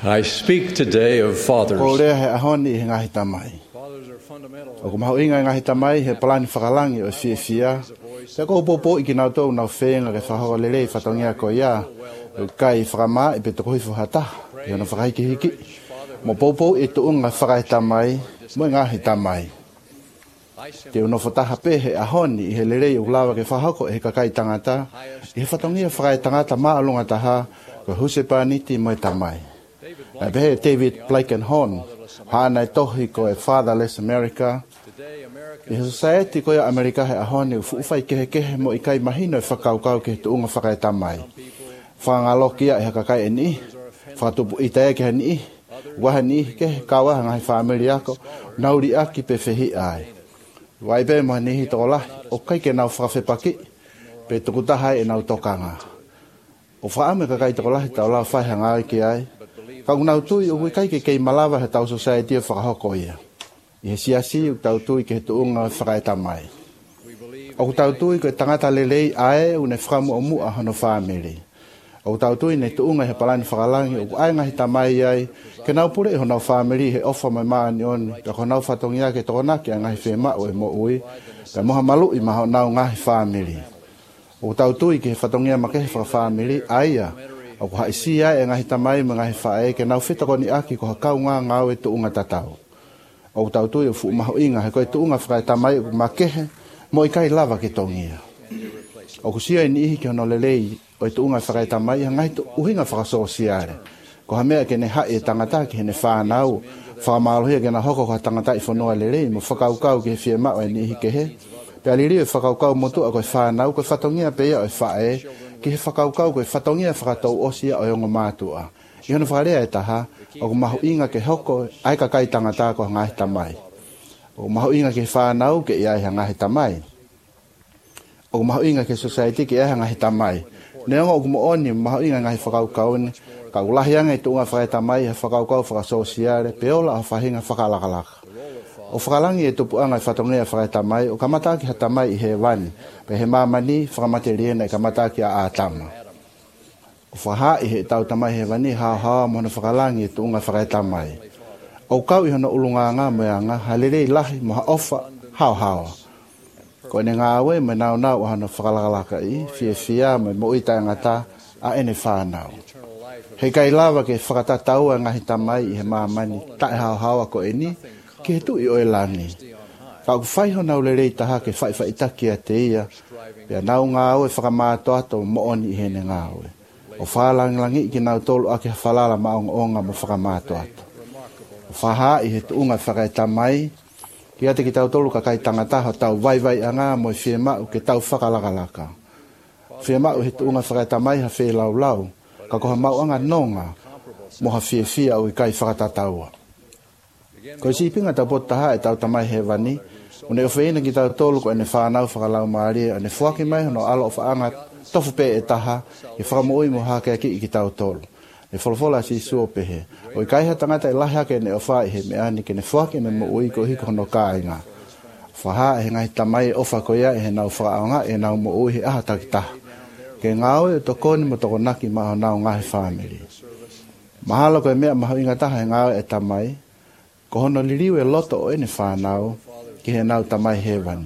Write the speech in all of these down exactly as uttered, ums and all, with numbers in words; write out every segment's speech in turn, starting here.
I speak today of fathers. Ko lea he ahoni he ngahi tamai. O ko maho inga ngahi tamai he palani whakalangi o fia fia. Te ko popo i ki nau tau nau whenga ke whahoa lelei whatongia ko ia. O kai whakama i pe te kohifu hata. I ana whakaiki hiki. Mo popo i tu unga whakai tamai. Mo ngahi tamai. Te uno whataha pe he ahoni i he lelei o lawa ke whahako e he kakai tangata. I he whatongia whakai tangata maa alunga taha. Ko huse pāniti mo e tamai. I behe David Blankenhorn, hānai tohi ko e Fatherless America. I he society ko e Amerika he ahone u fuwhai kehe kehe mo i kai mahino e whakaukau ke he tuunga whakai tamai. Whangalokia e hakakai e ni, whatupu i tae ke he ni, waha ni ke kawaha ngai whamiri ako, nauri aki pe whehi ai. Waibe mo ni hi toko lahi, o kai ke nau whakawhepaki, pe tukutahai e nau tokanga. O whaame kakai toko lahi tau lau whai hangai ki ai, ka unau tui o kai ke kei malawa he tau society o whakahoko ia. I he siasi o tau tui ke he tuunga whakai tamai. O tau tui ke tangata lelei ae o ne whakamu o mua hano whamiri. O tau tui ne tuunga he palani whakalangi o ai ngahi tamai ai ke nau pure ho nau whamiri he ofa mai maani oni ka ko nau whatongia ke tokonaki a ngahi whema o e mo ui ka moha malu i maho nau ngahi whamiri. O tau tui ke he whatongia makehe whakawhamiri aia o ko haisia e ngahi tamai me ngahi whae ke nau whitako ni aki ko hakau ngā ngau e tuunga tatau. O tau tui o fu maho inga he koe tuunga whakai tamai o makehe mo i kai lava ke tongia. O kusia i ni ihi ke hono lelei o i tuunga whakai tamai ha ngahi tu uhinga whakasosiare. Ko ha mea ke ne hae e tangata ke he ne whanau whakamalohia ke na hoko ko ha tangata i whanua lelei mo whakaukau ke he fie mao e ni ihi ke he. Pea liri e whakaukau motu a koe whanau koe whatongia pe ia o e whae ki he whakaukau koe whatongia whakatou osia o yongo mātua. I hono whakarea e taha, o ko mahu inga ke hoko ai ka kai tangata ko ngahi tamai. O mahu inga ke whanau ke ia i ngahi tamai. O mahu inga ke society ke ia i ngahi tamai. Neonga o kumo oni mahu inga ngahi whakaukau ni, ka ulahi anga i tuunga whakai tamai he whakaukau whakasosiare, peola o whahinga whakalakalaka. O whakalangi e tupu anga i whatongia whakai tamai, o kamataki ha tamai i he wani, pe he mamani whakamateriena i kamataki a ātama. O whaha i he tau tamai he wani hao hao mohona whakalangi e tuunga whakai tamai. O kau i hono ulunga ngā moeanga, halirei lahi moha ofa hao hao. Ko ene ngā awe me nau nau o hana whakalakalaka i, fia fia me mo itai ngata a ene whanau. He kai lava ke whakatatau a ngahi tamai i he mamani, tae hao hao ko eni, ke he tui o e lani. Ka ku whaiho nau le rei taha ke whai whai taki a te ia, pia nau ngā aue whakamāto ato mo oni i hene ngā aue. O whalangi ki nau tolu ake whalala maong onga mo whakamāto ato. O whaha i he tuunga whakai tamai, ki ate ki tau tolu ka kai tangata ho tau vai vai anga mo i whie mau ke tau whakalakalaka. Whie mau he tuunga whakai tamai ha whie lau lau, ka koha mau anga nonga mo ha whie whia o i kai whakatataua. Ko si pinga tau potaha e tau tamai he wani, o ne ofeina ki tau tolu ko ene whanau whakalau maari, ane whuaki mai hono alo o whaanga tofu pe e taha, e whakamoi mo hake aki i ki tau tolu. Ne wholofola si suo pehe. O i kaiha tangata e lahi hake ne ofa i he meani ke ne whuaki me mo ui ko hiko hono kāinga. Whaha e ngai tamai e ofa ko ia e he nau whakaonga e nau mo ui he aha takitaha. Ke ngāo e tokoni mo toko naki maho nau ngahi whamiri. Mahalo ko e mea maho inga taha e ngāo e tamai, ko hono liriu e loto o ene whanau ki he nau tamai he wani.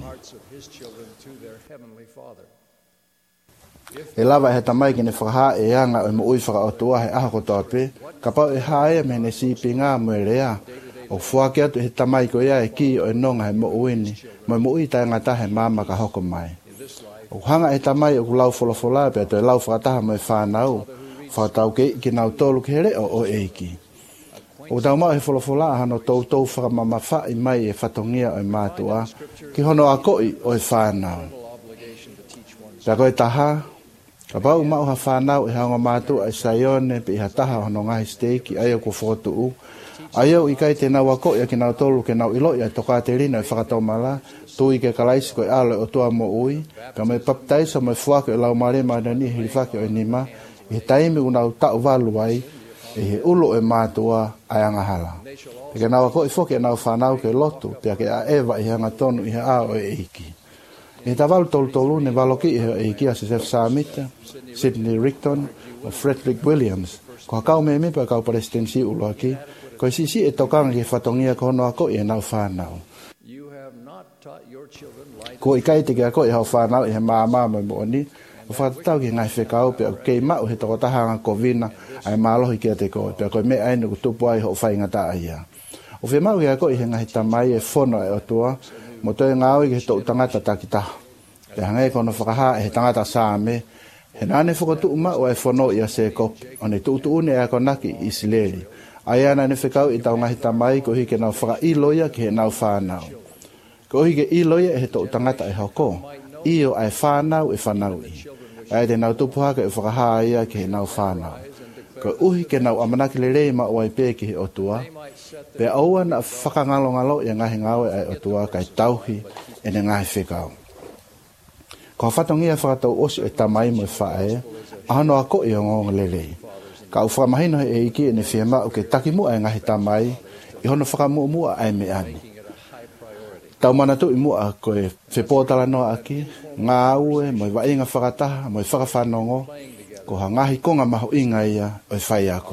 E lava he tamai ki ne whakaha e anga o mo ui whakaotua he aha kotoa pe, ka pau e hae me ne sipi ngā mue rea, o whuake atu he tamai ko ia e ki o e nonga he mo uini, mo mo ui tai ngata he mama ka hoko mai. O hanga he tamai o ku lau wholofola pe to e lau whakataha mo e whanau, whakatau ke ki nau tolu ke here o o eiki. O tau mau he wholofola hano tau tau whakamama whai mai e whatongia o e mātua, ki hono a koi o e whanau. Pea koe taha, ka pau mau ha whanau e haunga mātua e saione pe i ha taha hono ngahi steiki ai o ko whotu u. Ai au i kai te nau a koi a ki nau tolu ke nau iloi a toka te rina e whakatau mala, tui ke kalaisi koe ale o tua mo ui, ka me paptaisa mo e whuake o lau mare maadani hiri whake o e nima, i he taimi u nau tau walu ai, e he ulo e mātua ai angahala. Pe ke nau a koi whoke e nau whanau ke lotu, pia ke a ewa i hanga tonu i he a o e eiki. E ta walu tolu tolu ne waloki i he eiki a se Sef Samita, Sydney Rigton, o Frederick Williams, ko kau me me pa kau presidensi ulo aki, ko si si e tokang ki whatongia ko no ako i nau whanau. Ko i kai te ki ako i hau whanau i he māma mai mo ni, o whatau ki ngai whekau pe o kei mau he toko tahanga ko vina, ai mālohi ki a te ko, pe ko me ainu ku tupu ai ho whaingata aia. O whe mau ki ako i he ngahi tamai e whono e o tua, mo toi ngāo i ki he tau tangata takitaha. Pe hangai kono whakaha e he tangata sāme, he nāne whakatu uma o e whono i a se kopi, o ne tuutu une e ako naki i sileri. Ai ana ne whekau i tau ngahi tamai ko hike nau whaka iloia ki he nau whanau. Ko hike iloia e he tau tangata e hoko, i o ai whanau e whanau i. Ai te nau tupuhaka e whakaha ia ki he nau whanau. Ko uhi ke nau amanaki le reima o ai pē ki he otua, pe aua na whakangalo ngalo i ngahi ngawe ai otua kai tauhi e ne ngahi whekau. Ko whatongia whakatau osi e tamai mo e whae, ahano ako i o ngonga lelei. Ka u whakamahino e iki e ne whiama o ke taki mua e ngahi tamai, i hono whakamua mua ai me ani. Tau manatu i mua ko e whepōtala noa aki, ngā ue, mo i wainga whakataha, mo i whakawhanongo, ko ha ngahi konga maho inga ia o e whai ako.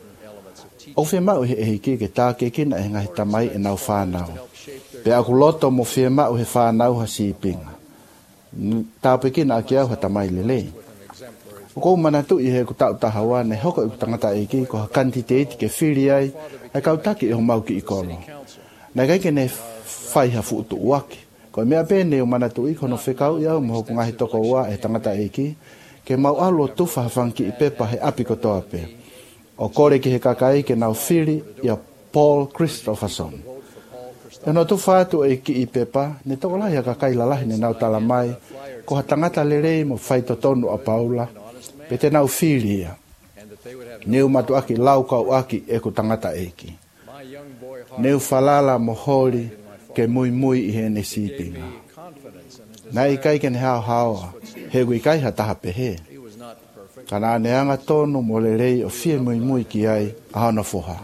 O whiama o he e iki ke tā ke kina e ngahi tamai e nau whanau. Pe aku loto mo whiama o he whanau ha sipinga. Tāpekina aki au ha tamai lelei. O kou manatu i he ku tau tahawa ne hoko i ku tangata eki ko ha kantiteiti ke whiri ai ai kau taki i ho mau ki i kolo. Nai kai ke ne whai ha fuutu uaki. Ko mea pēne o manatu i kono whekau i au mo hoku ngahi toko ua e tangata eki ke mau alo tufa ha whanki i pepa he api kotoa pe. O kore ki he kakai ke nau whiri i a Paul Christopherson. E no tufa atu e ki i pepa, ne toko lahi a kakai lalahi ne nau tala mai, ko ha tangata lerei mo whai totonu a Paula, pe te nau whiri ia. Neu matu aki lau kau aki e ku tangata eki. Neu whalala mo hori ke mui mui i he ne sipinga. Nai kai ke ne hao haoa, he gui kai ha taha pehe. Kana neanga tonu mo lerei o fie mui mui ki ai a hana foha.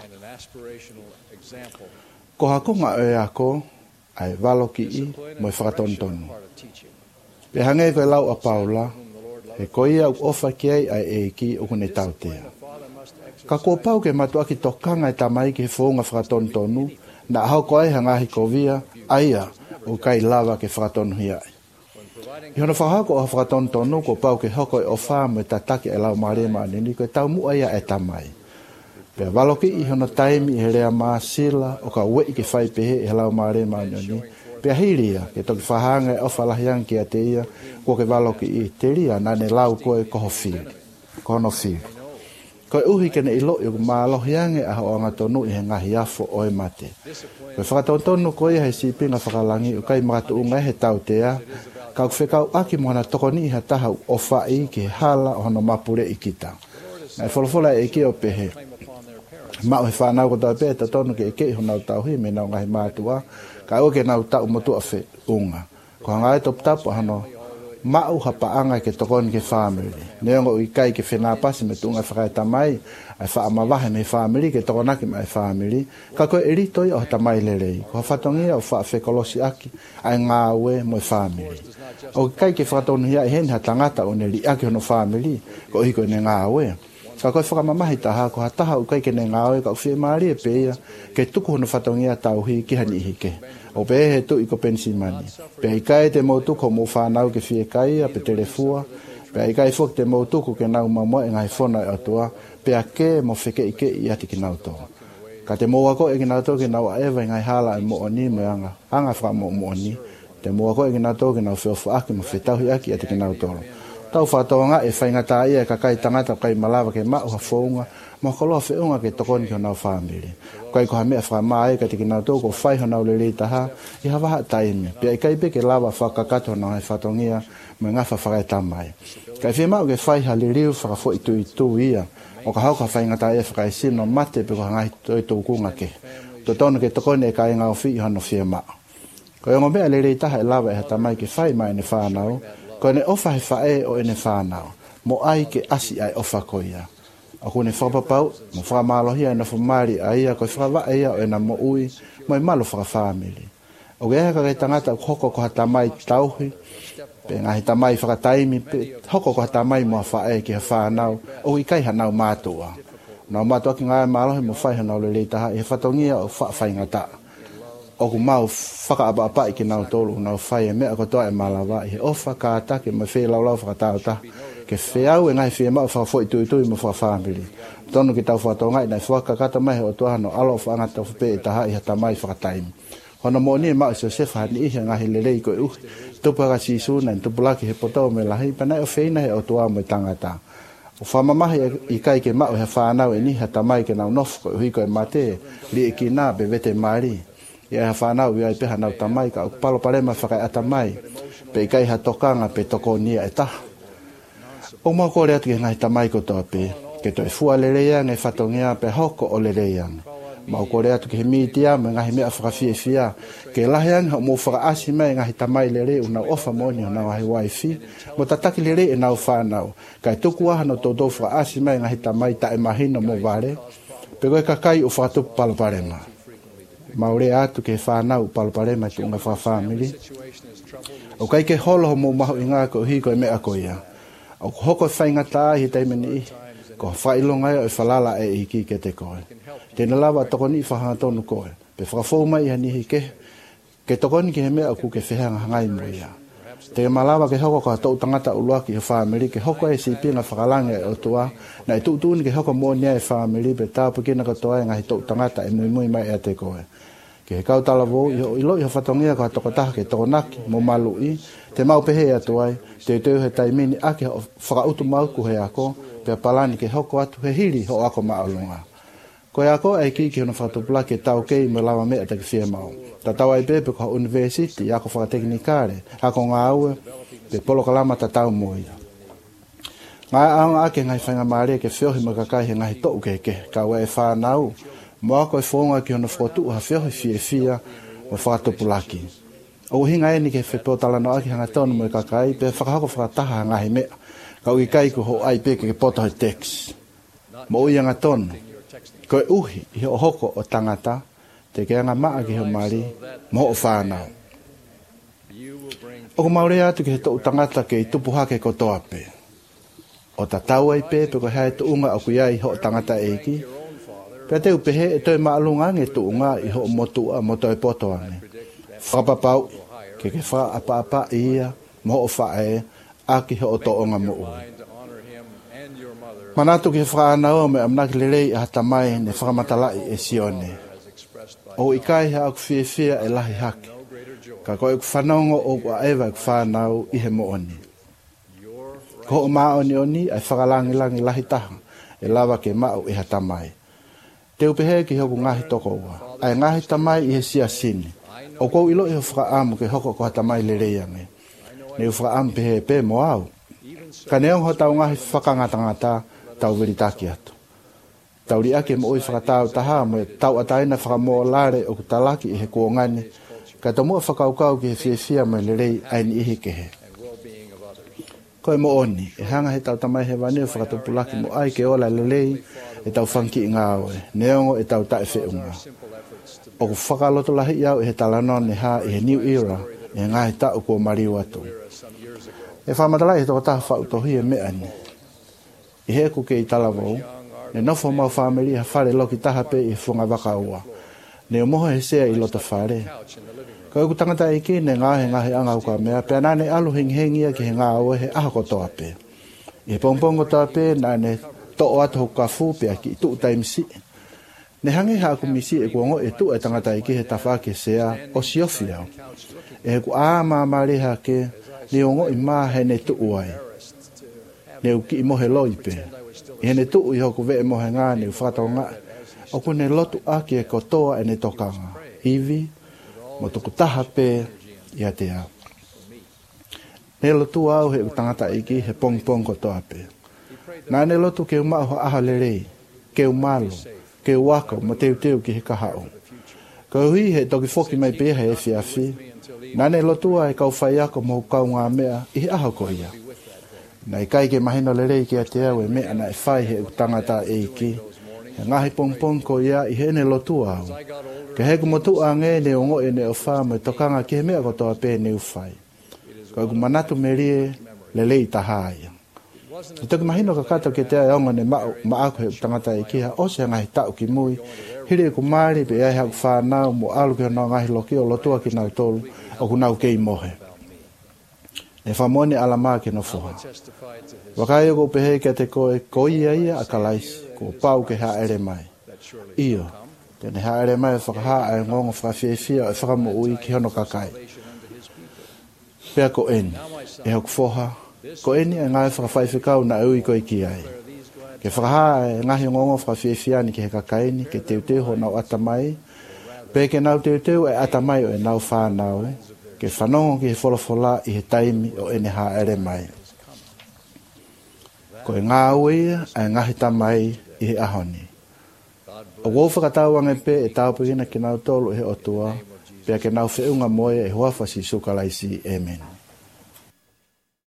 Ko hakunga e ako, ai walo ki i, mo e whakatontonu. Pe hangei koe lau a Paula, he koia u ofa ki ai ai e ki o kune tautea. Ka kua pau ke matu aki tokanga e tamai ki he whaunga whakatontonu, na hau koe hangahi kovia, aia o kai lava ke whakatonu hi ai. I hono whahako o whakatontonu, ko pau ke hoko e ofa mo e tataki e lau marema nini, koe tau mua ia e tamai. Pe waloki i hono taimi i he rea maasila o ka wei ke whai pehe i he lau maare maanyoni. Pe hiria ke toki whahanga e ofa lahiang ki a te ia ko ke waloki i te ria na ne lau koe koho whiri. Kono whiri. Koe uhi ke ne ilo i o maalohiange a ho anga tonu i he ngahi afo o e mate. Koe whakatontonu koe i he sipinga whakalangi o kai makatu unga he tau tea. Kau whekau aki mohana tokoni i ha taha o whai ki he hala o hono mapure i kita. Nai wholofola e ki o pehe. Mau he whanau ko tau pēta tonu ke eke ho nau tau hi me nau ngahi mātua ka o ke nau tau motu a whe unga ko hanga e top tapu hano mau ha paanga ke tokoni ke family neongo i kai ke whenā pasi me tunga whakai tamai ai wha amawahe me family ke tokonaki mai family ka koe eritoi o tamai lerei ko ha whatongia o wha whekolosi aki ai ngā ue mo family o kai ke whakatonu hia e hen ha tangata o ne li aki hono family ko hiko ne ngā ue ka koe whakamamahi taha ko ha taha ukai ke ne ngāoe ka uwhie maari e peia ke tuku hono whatongia tauhi ki hani ihike. O pe he tu i ko pensi mani. Pe i kai te mau tuku mo whanau ke whie kai a pe telefua. Pe i kai fok te mau tuku ke nau mamoe e ngai whona e atua. Pe a ke mo whike ike i ati ki nau tō. Ka te mua ko e ki nau tō ke nau a ewa i ngai hala e mooni mo anga. Anga whaka mo mooni. Te mua ko e ki nau tō ke nau whiofu aki mo whetauhi aki ati ki nau tō. Tau whatonga e whaingata ia ka kai tangata kai malawa ke mau ha whaunga ma koloa whiunga ke tokoni ki honau whamiri. Kai ko ha mea whamae ka tiki nau tōko whai honau le le taha i hawa ha taimi. Pia i kai peke lawa whakakato honau hai whatongia me ngafa whakai tamai. Kai whi mau ke whai ha le riu whakafo i tu i tu ia o ka hauka whaingata ia whakai sino mate pe ko hangai toi tōkunga ke. To tono ke tokoni e kai ngau whi i hano whia mau. Ko yongo mea le le taha e lawa e ha tamai ke whai mai ne whanau ko ne ofa he whae o ene whanau, mo ai ke asi ai ofa ko ia. Ako ne whapapau, mo whamalohia e na whamari a ia, ko whakawa ia o ena mo ui, mo i malo whakawhamili. O gea ka tangata hoko ko hatamai tauhi. Pe ngahi tamai whakataimi pe hoko ko hatamai mua whae ki ha whanau. O i kai hanau mātua. Nau mātua ki ngāi mālohi mo whai hanau le leitaha. I he whatongia o whawhai ngata. O ku mau whakaapa apa i ki nau tolu. Nau whai e mea kotoa e malawa. I he ofa ka atake ma whee lau lau whakatau ta. Ke whiau e ngahi whee mau whakafoi tui tui mo whakawhamiri. Tonu ki tau whatonga i nei whakakata mai o tuahano alo whangata whape i taha i ha tamai whakataimi. Hono mo ni ma se se fa ni i ngahi le lei ko u. Tupu ka si su na tupu laki he poto me lahi pana o feina he o tua mo tangata. O fa mama i kai ke ma o he fa na e ni ha tamai ke na nof ko hi ko mate li ki na be vete mari. Ia ha fa na wi ai pe na tamai ka palo pare ma fa ka tamai. Pe kai ha tokanga pe toko ni e ta. O ma ko le atu ngai tamai ko to pe ke to e fu ale le ya ne fatongia pe hoko o le le ya. Ma ko le atu ke mitia me ngahi me afra fie fia ke lahian mo fra asi mai ngahi tamai lere una ofa moni na wa wifi mo tataki lere e na fa na ka tuku ha no todo fra asi mai ngahi tamai ta e mahino mo vale pe ko ka kai o fa tu pal parema ma ore atu ke fa na pal parema tu nga fa family o kai ke holo mo ma inga ko hi ko me akoia o hoko fainga ta hi taimeni ko failonga e falala e iki ke te koe. Tēnā lawa tokoni whaha tonu koe. Pe whakafou mai hani hike, ke tokoni ki he mea ku ke whehanga hangai moia. Te malawa ke hoko ka tau tangata uluaki he whamiri, ke hoko e si pina whakalange e o tua, na i tuutuni ke hoko mōnia e whamiri, pe tāpu kina katoa e ngahi tau tangata e mui mui mai e te koe. Ke he kautala vō, i lo i ha whatongia ka tokotaha ke tokonaki, mo malu i, te mau pehe atuai, te teu he taimini ake whakautu mau ku he ako, pe palani ke hoko atu he hiri ho ako maalunga. Ko e ako ai ki ki hono whatupula ke tau kei me lawa mea te ki whia mau. Ta tau ai pepe ko university, ako whakateknikare, ako ngā aue, pe polo kalama ta tau moi. Ngā aonga ake ngai whainga maare ke whiohi makakai he ngai tou ke ke, ka ue e whanau, mo ako e whonga ki hono whotu ha whiohi fie fia o whakatupulaki. O hinga e ni ke whepotala no aki hanga tonu mo e kakai, pe whakahako whakataha ngahi mea. Kau i kai ko ho ai peke ke poto he text. Mo ui anga tonu. Ko e uhi i ho hoko o tangata, te ke anga maa ki ho mari, mo o whanau. O ko maure atu ki he to tangata ke i tupu hake ko toape. O ta tau ai pe, pe ko hea tu unga o kuiai ho tangata eiki. Pe te upehe e toi maalunga nge tu unga i ho motua moto e poto ane. Whapapau, ke ke wha apa apa ia, mo o whae, aki ho to onga mo ui. Manatu ki whanau me amnaki lelei a hatamai ne whakamatalai e sione. O i kai ha aku fie fie e lahi hake. Ka koe ku whanongo o kua ewa ku whanau i he mo oni. Ko o maa oni oni ai whakalangi langi lahi taha e lawa ke mau i hatamai. Te upehe ki hoku ngahi toko ua. Ai ngahi tamai i he sia sini. O kou ilo i ho whakaamu ke hoko ko hatamai lelei ange. Ne u whakaamu pehe pe mo au. Ka neong ho tau ngahi whakangatangata tau veritaki atu. Tau ri ake mo oi whakatau taha mo e tau ataina whakamoa lare o kutalaki i he kuongani. Ka tau mua whakaukau ki he whiawhia mo le rei aini ihi ke he. Koe mo oni, e hanga he tau tamai he waneo whakatupulaki mo ai ke ola le rei e tau whanki i ngā oe. Neongo e tau tae whiunga. O ku whakaloto lahi iau e he talanon e ha i he new era e ngā he tau kua mariu atu. E whamatalai he toko taha whautohi e mea ni. I he ku ke i talavou, ne nofo mau whamiri ha whare loki taha pe i whunga waka ua. Ne o moho he sea i loto whare. Ka uku tangata i ki ne ngā he ngā he anga uka mea, pe anane alu henghengia ki he ngā ue he aha ko toa pe. I he pongpongo toa pe na ne to'o atu huka fu pe aki i tuu taimisi. Ne hangi ha aku misi e kuongo e tuu e tangata i ki he tawha ke sea o siofi au. E he ku a maa mareha ke ni ongo i maa he ne tuu ai. Ne uki i mohe loi pe. I he ne tuu i hoku vee mohe ngā ne u whakatau ngā. O ku ne lotu aki e kotoa e ne tokanga. Iwi, mo tuku taha pe i a te au. Ne lotu au he utangata iki he pong pong kotoa pe. Nā ne lotu ke umau aha le rei, ke umalo, ke uako mo teu teu ki he kahao. Ka hui he toki foki mai pe he e fiafi. Nā ne lotu ai kau whai ako mo kau ngā mea i he aha ko ia. Nai kai ke mahino le rei ki a te au e mea na e whai he utangata e iki. ngahi pongpong ko ia i hene lotua au. Ke he kumotu a nge ne ongo e ne o wha me tokanga ke mea kotoa pē ne uwhai. Ko ku manatu merie le lei tahaya. I toki mahino ka kato ke te aonga ne maako he tangata i kiha o se ngahi tau ki mui. Hiri ku maari pe ai haku whanau mo alu ki hana ngahi loki o lotua ki nau tolu o ku nau kei mohe. E whamone alama ke no fuha. Wakai o pehe ke te koe koi ia a kalaisi ko pau ke ha ere mai. Iyo, tene ha ere mai whakaha ai ngongo whakawhiawhia e whakamo ui ki hono kakai. Pea ko eni, e hoku foha, ko eni e ngai whakawhaiwhikau na ui koe ki ai. Ke whakaha e ngahi ngongo whakawhiawhiani ki he kakaini, ke teuteu ho nau atamai, pe ke nau teuteu e atamai o e nau whanau, ke whanongo ki he wholofola i he taimi o ene ha ere mai. Ko e ngā uia e ngahi tamai i he ahoni. O wau whakatauange pe e taupigina ki nau tolu e he otua, pia ke nau whiunga moe e huafasi sukalaisi. Amen.